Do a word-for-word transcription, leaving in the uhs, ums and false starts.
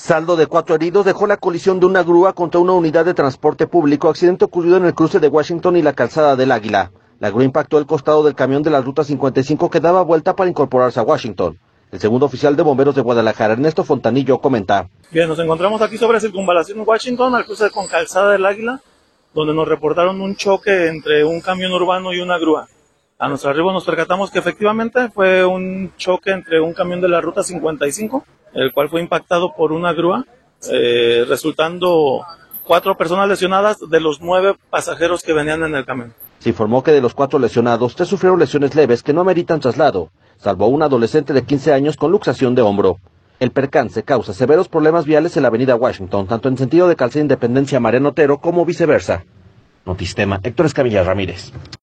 Saldo de cuatro heridos dejó la colisión de una grúa contra una unidad de transporte público, accidente ocurrido en el cruce de Washington y la calzada del Águila. La grúa impactó el costado del camión de la ruta cincuenta y cinco que daba vuelta para incorporarse a Washington. El segundo oficial de bomberos de Guadalajara, Ernesto Fontanillo, comenta. Bien, nos encontramos aquí sobre Circunvalación Washington, al cruce con calzada del Águila, donde nos reportaron un choque entre un camión urbano y una grúa. A nuestro arribo nos percatamos que efectivamente fue un choque entre un camión de la ruta cincuenta y cinco, el cual fue impactado por una grúa, eh, resultando cuatro personas lesionadas de los nueve pasajeros que venían en el camión. Se informó que de los cuatro lesionados, tres sufrieron lesiones leves que no ameritan traslado, salvo un adolescente de quince años con luxación de hombro. El percance causa severos problemas viales en la avenida Washington, tanto en sentido de calzada Independencia Mariano Otero como viceversa. Notistema, Héctor Escamilla Ramírez.